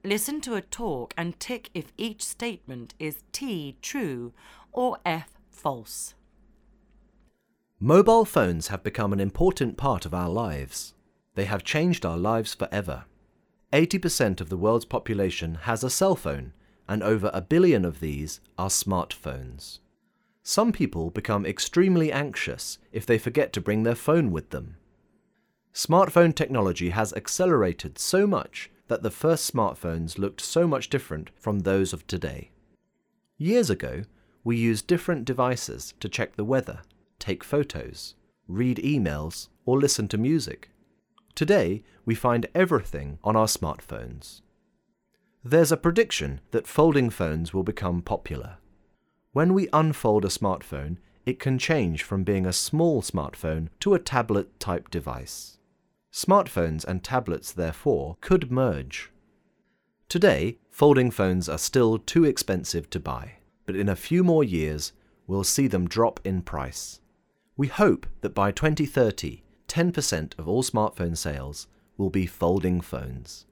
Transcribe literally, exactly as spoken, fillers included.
Listen to a talk and tick if each statement is T true or F false. Mobile phones have become an important part of our lives. They have changed our lives forever. eighty percent of the world's population has a cell phone, and over a billion of these are smartphones. Some people become extremely anxious if they forget to bring their phone with them. Smartphone technology has accelerated so much that the first smartphones looked so much different from those of today. Years ago, we used different devices to check the weather, take photos, read emails, or listen to music. Today, we find everything on our smartphones. There's a prediction that folding phones will become popular. When we unfold a smartphone, it can change from being a small smartphone to a tablet-type device. Smartphones and tablets, therefore, could merge. Today, folding phones are still too expensive to buy, but in a few more years, we'll see them drop in price. We hope that by twenty thirty, ten percent of all smartphone sales will be folding phones.